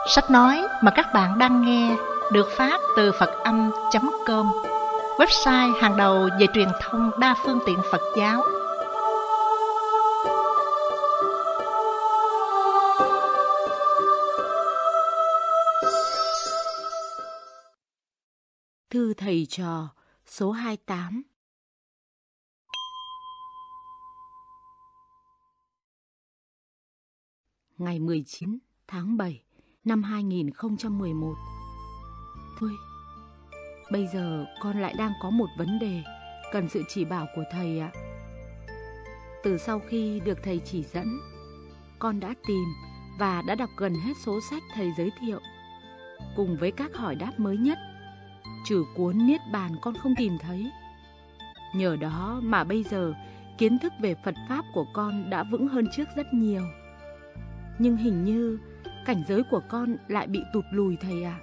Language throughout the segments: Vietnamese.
Sách nói mà các bạn đang nghe được phát từ Phật-âm.com, website hàng đầu về truyền thông đa phương tiện Phật giáo. Thư thầy trò số 28. Ngày 19 tháng 7 năm 2011. Thôi, bây giờ con lại đang có một vấn đề cần sự chỉ bảo của thầy ạ. Từ sau khi được thầy chỉ dẫn, con đã tìm và đã đọc gần hết số sách thầy giới thiệu, cùng với các hỏi đáp mới nhất. Trừ cuốn Niết Bàn con không tìm thấy. Nhờ đó mà bây giờ kiến thức về Phật Pháp của con đã vững hơn trước rất nhiều. Nhưng hình như cảnh giới của con lại bị tụt lùi thầy ạ.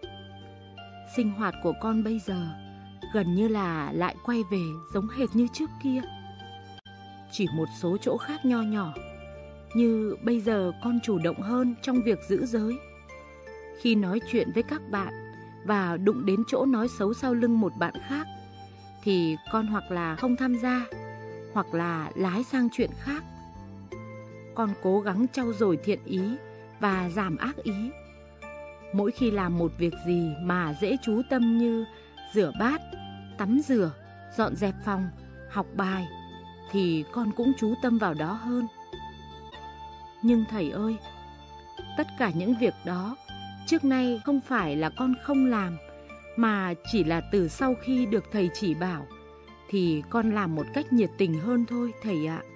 Sinh hoạt của con bây giờ gần như là lại quay về giống hệt như trước kia. Chỉ một số chỗ khác nho nhỏ, như bây giờ con chủ động hơn trong việc giữ giới. Khi nói chuyện với các bạn và đụng đến chỗ nói xấu sau lưng một bạn khác, thì con hoặc là không tham gia, hoặc là lái sang chuyện khác. Con cố gắng trau dồi thiện ý và giảm ác ý. Mỗi khi làm một việc gì mà dễ chú tâm như rửa bát, tắm rửa, dọn dẹp phòng, học bài, thì con cũng chú tâm vào đó hơn. Nhưng thầy ơi, tất cả những việc đó trước nay không phải là con không làm, mà chỉ là từ sau khi được thầy chỉ bảo thì con làm một cách nhiệt tình hơn thôi thầy ạ.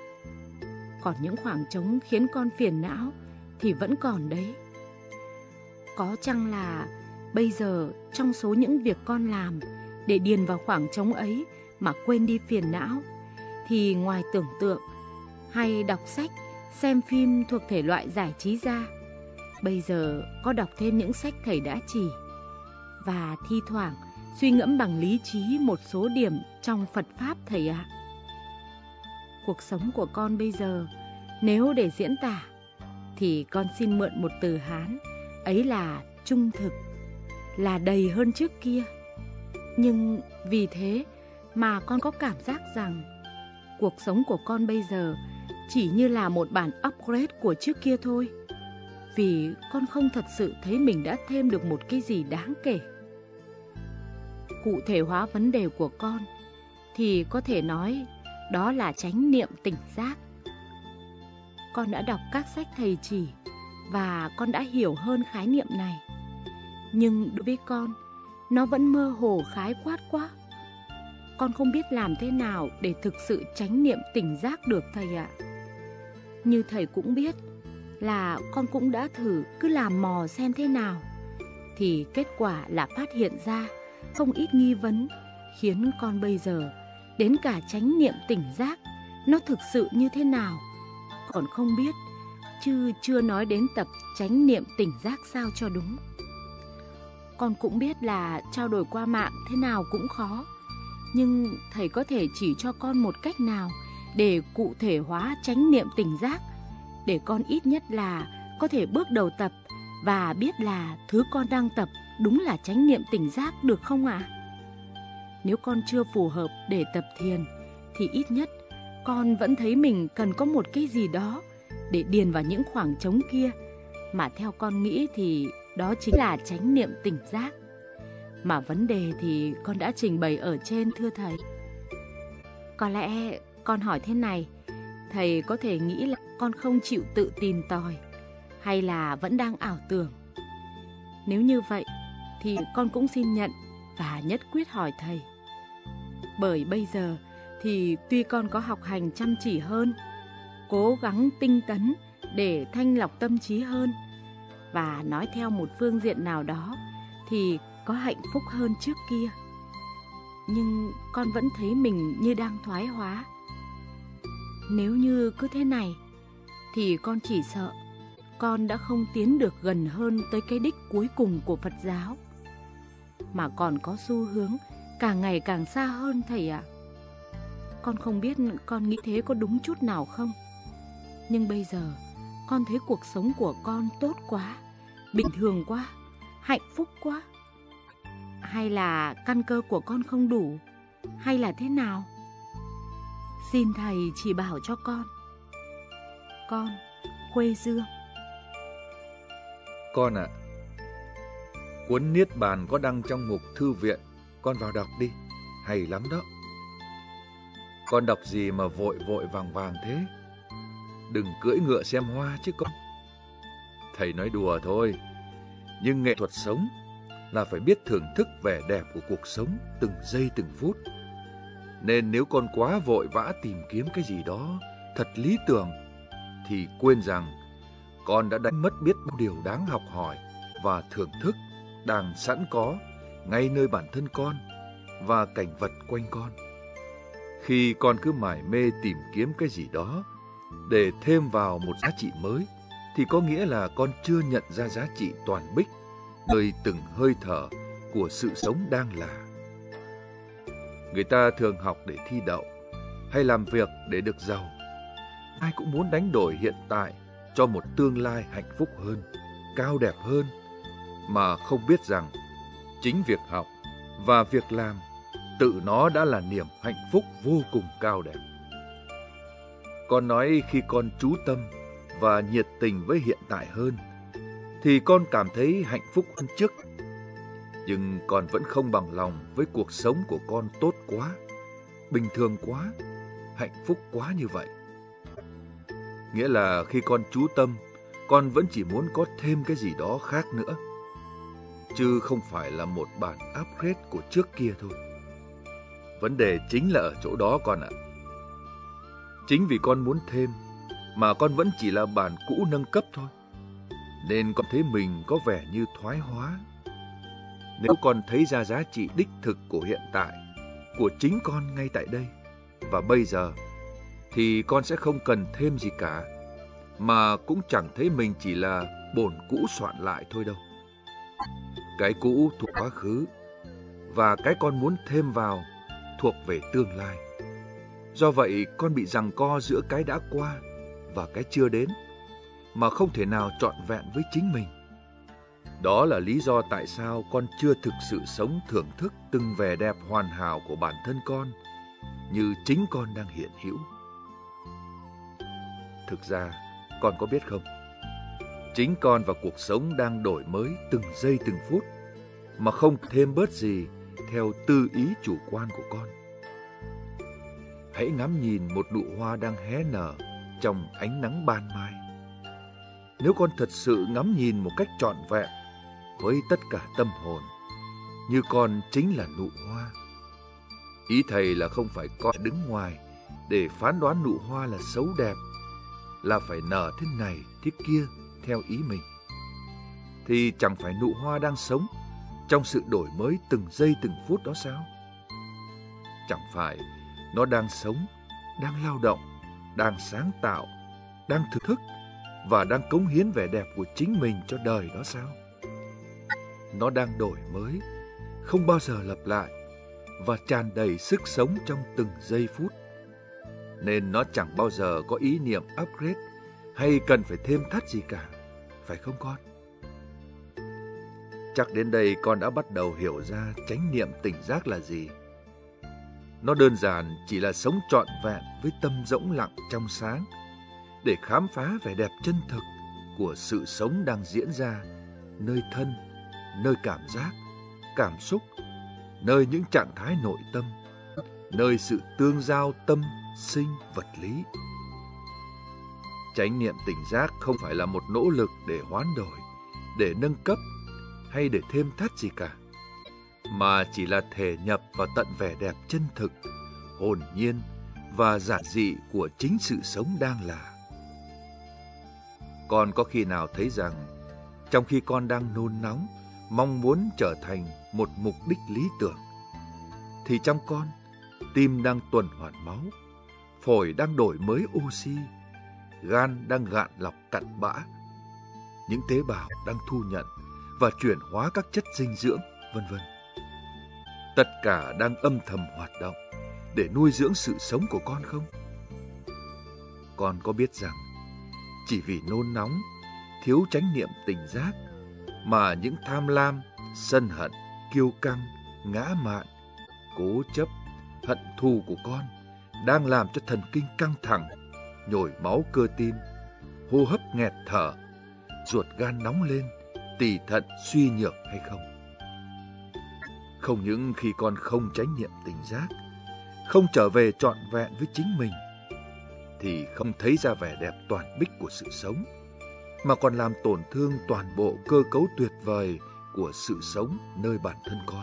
Còn những khoảng trống khiến con phiền não thì vẫn còn đấy. Có chăng là bây giờ trong số những việc con làm để điền vào khoảng trống ấy mà quên đi phiền não, thì ngoài tưởng tượng hay đọc sách, xem phim thuộc thể loại giải trí ra, bây giờ có đọc thêm những sách thầy đã chỉ, và thi thoảng suy ngẫm bằng lý trí một số điểm trong Phật Pháp thầy ạ. Cuộc sống của con bây giờ, nếu để diễn tả, thì con xin mượn một từ Hán, ấy là trung thực, là đầy hơn trước kia. Nhưng vì thế mà con có cảm giác rằng cuộc sống của con bây giờ chỉ như là một bản upgrade của trước kia thôi. Vì con không thật sự thấy mình đã thêm được một cái gì đáng kể. Cụ thể hóa vấn đề của con thì có thể nói đó là chánh niệm tỉnh giác. Con đã đọc các sách thầy chỉ và con đã hiểu hơn khái niệm này. Nhưng đối với con, nó vẫn mơ hồ khái quát quá. Con không biết làm thế nào để thực sự chánh niệm tỉnh giác được thầy ạ. Như thầy cũng biết là con cũng đã thử cứ làm mò xem thế nào, thì kết quả là phát hiện ra không ít nghi vấn, khiến con bây giờ đến cả chánh niệm tỉnh giác nó thực sự như thế nào còn không biết, chứ chưa nói đến tập chánh niệm tỉnh giác sao cho đúng. Con cũng biết là trao đổi qua mạng thế nào cũng khó, nhưng thầy có thể chỉ cho con một cách nào để cụ thể hóa chánh niệm tỉnh giác, để con ít nhất là có thể bước đầu tập và biết là thứ con đang tập đúng là chánh niệm tỉnh giác được không ạ? Nếu con chưa phù hợp để tập thiền, thì ít nhất con vẫn thấy mình cần có một cái gì đó để điền vào những khoảng trống kia, mà theo con nghĩ thì đó chính là chánh niệm tỉnh giác. Mà vấn đề thì con đã trình bày ở trên thưa thầy. Có lẽ con hỏi thế này, thầy có thể nghĩ là con không chịu tự tìm tòi, hay là vẫn đang ảo tưởng. Nếu như vậy thì con cũng xin nhận và nhất quyết hỏi thầy. Bởi bây giờ thì tuy con có học hành chăm chỉ hơn, cố gắng tinh tấn để thanh lọc tâm trí hơn, và nói theo một phương diện nào đó thì có hạnh phúc hơn trước kia, nhưng con vẫn thấy mình như đang thoái hóa. Nếu như cứ thế này thì con chỉ sợ con đã không tiến được gần hơn tới cái đích cuối cùng của Phật giáo, mà còn có xu hướng càng ngày càng xa hơn thầy ạ. Con không biết con nghĩ thế có đúng chút nào không, nhưng bây giờ con thấy cuộc sống của con tốt quá, bình thường quá, hạnh phúc quá? Hay là căn cơ của con không đủ? Hay là thế nào? Xin thầy chỉ bảo cho con. Con, Khuê Dương. Con ạ, cuốn Niết Bàn có đăng trong mục thư viện, con vào đọc đi, hay lắm đó. Con đọc gì mà vội vội vàng vàng thế? Đừng cưỡi ngựa xem hoa chứ con. Thầy nói đùa thôi, nhưng nghệ thuật sống là phải biết thưởng thức vẻ đẹp của cuộc sống từng giây từng phút. Nên nếu con quá vội vã tìm kiếm cái gì đó thật lý tưởng, thì quên rằng con đã đánh mất biết bao điều đáng học hỏi và thưởng thức đang sẵn có ngay nơi bản thân con và cảnh vật quanh con. Khi con cứ mải mê tìm kiếm cái gì đó để thêm vào một giá trị mới, thì có nghĩa là con chưa nhận ra giá trị toàn bích nơi từng hơi thở của sự sống đang là. Người ta thường học để thi đậu hay làm việc để được giàu. Ai cũng muốn đánh đổi hiện tại cho một tương lai hạnh phúc hơn, cao đẹp hơn, mà không biết rằng chính việc học và việc làm tự nó đã là niềm hạnh phúc vô cùng cao đẹp. Con nói khi con chú tâm và nhiệt tình với hiện tại hơn, thì con cảm thấy hạnh phúc hơn trước. Nhưng con vẫn không bằng lòng với cuộc sống của con tốt quá, bình thường quá, hạnh phúc quá như vậy. Nghĩa là khi con chú tâm, con vẫn chỉ muốn có thêm cái gì đó khác nữa, chứ không phải là một bản upgrade của trước kia thôi. Vấn đề chính là ở chỗ đó con ạ. Chính vì con muốn thêm mà con vẫn chỉ là bản cũ nâng cấp thôi, nên con thấy mình có vẻ như thoái hóa. Nếu con thấy ra giá trị đích thực của hiện tại, của chính con ngay tại đây và bây giờ, thì con sẽ không cần thêm gì cả, mà cũng chẳng thấy mình chỉ là bổn cũ soạn lại thôi đâu. Cái cũ thuộc quá khứ, và cái con muốn thêm vào thuộc về tương lai. Do vậy, con bị giằng co giữa cái đã qua và cái chưa đến, mà không thể nào trọn vẹn với chính mình. Đó là lý do tại sao con chưa thực sự sống thưởng thức từng vẻ đẹp hoàn hảo của bản thân con như chính con đang hiện hữu. Thực ra, con có biết không? Chính con và cuộc sống đang đổi mới từng giây từng phút, mà không thêm bớt gì theo tư ý chủ quan của con. Hãy ngắm nhìn một nụ hoa đang hé nở trong ánh nắng ban mai. Nếu con thật sự ngắm nhìn một cách trọn vẹn với tất cả tâm hồn, như con chính là nụ hoa. Ý thầy là không phải con đứng ngoài để phán đoán nụ hoa là xấu đẹp, là phải nở thế này thế kia theo ý mình. Thì chẳng phải nụ hoa đang sống trong sự đổi mới từng giây từng phút đó sao? Chẳng phải nó đang sống, đang lao động, đang sáng tạo, đang thực thức và đang cống hiến vẻ đẹp của chính mình cho đời đó sao? Nó đang đổi mới, không bao giờ lặp lại và tràn đầy sức sống trong từng giây phút. Nên nó chẳng bao giờ có ý niệm upgrade hay cần phải thêm thắt gì cả, phải không con? Chắc đến đây con đã bắt đầu hiểu ra chánh niệm tỉnh giác là gì. Nó đơn giản chỉ là sống trọn vẹn với tâm rỗng lặng trong sáng, để khám phá vẻ đẹp chân thực của sự sống đang diễn ra nơi thân, nơi cảm giác, cảm xúc, nơi những trạng thái nội tâm, nơi sự tương giao tâm, sinh, vật lý. Chánh niệm tỉnh giác không phải là một nỗ lực để hoán đổi, để nâng cấp hay để thêm thắt gì cả, mà chỉ là thể nhập vào tận vẻ đẹp chân thực, hồn nhiên và giản dị của chính sự sống đang là. Con có khi nào thấy rằng trong khi con đang nôn nóng, mong muốn trở thành một mục đích lý tưởng, thì trong con, tim đang tuần hoàn máu, phổi đang đổi mới oxy, gan đang gạn lọc cặn bã, những tế bào đang thu nhận và chuyển hóa các chất dinh dưỡng, vân vân. Tất cả đang âm thầm hoạt động để nuôi dưỡng sự sống của con không? Con có biết rằng chỉ vì nôn nóng, thiếu chánh niệm tỉnh giác mà những tham lam, sân hận, kiêu căng, ngã mạn, cố chấp, hận thù của con đang làm cho thần kinh căng thẳng, nhồi máu cơ tim, hô hấp nghẹt thở, ruột gan nóng lên, tỳ thận suy nhược hay không? Không những khi con không chánh niệm tỉnh giác, không trở về trọn vẹn với chính mình, thì không thấy ra vẻ đẹp toàn bích của sự sống, mà còn làm tổn thương toàn bộ cơ cấu tuyệt vời của sự sống nơi bản thân con.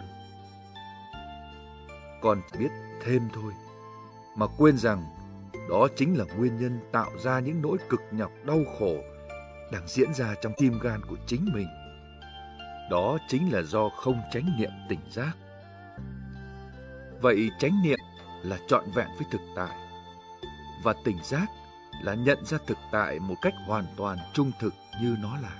Con biết thêm thôi, mà quên rằng đó chính là nguyên nhân tạo ra những nỗi cực nhọc đau khổ đang diễn ra trong tim gan của chính mình. Đó chính là do không chánh niệm tỉnh giác. Vậy chánh niệm là trọn vẹn với thực tại, và tỉnh giác là nhận ra thực tại một cách hoàn toàn trung thực như nó là.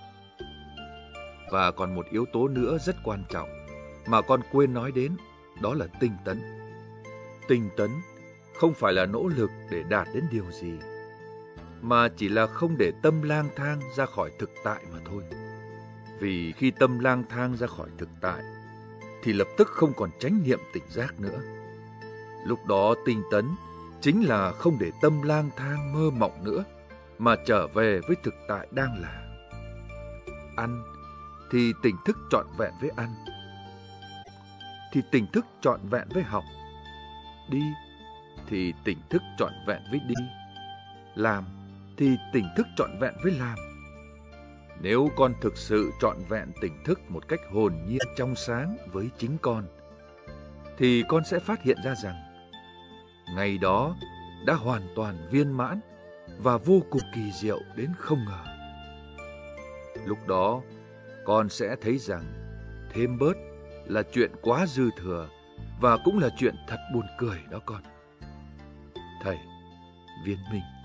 Và còn một yếu tố nữa rất quan trọng mà con quên nói đến, đó là tinh tấn. Tinh tấn không phải là nỗ lực để đạt đến điều gì, mà chỉ là không để tâm lang thang ra khỏi thực tại mà thôi. Vì khi tâm lang thang ra khỏi thực tại, thì lập tức không còn chánh niệm tỉnh giác nữa. Lúc đó tinh tấn chính là không để tâm lang thang mơ mộng nữa, mà trở về với thực tại đang là. Ăn thì tỉnh thức trọn vẹn với ăn, thì tỉnh thức trọn vẹn với học. Đi thì tỉnh thức trọn vẹn với đi. Làm thì tỉnh thức trọn vẹn với làm. Nếu con thực sự trọn vẹn tỉnh thức một cách hồn nhiên trong sáng với chính con, thì con sẽ phát hiện ra rằng ngày đó đã hoàn toàn viên mãn và vô cùng kỳ diệu đến không ngờ. Lúc đó con sẽ thấy rằng thêm bớt là chuyện quá dư thừa, và cũng là chuyện thật buồn cười đó con. Thầy Viên Minh.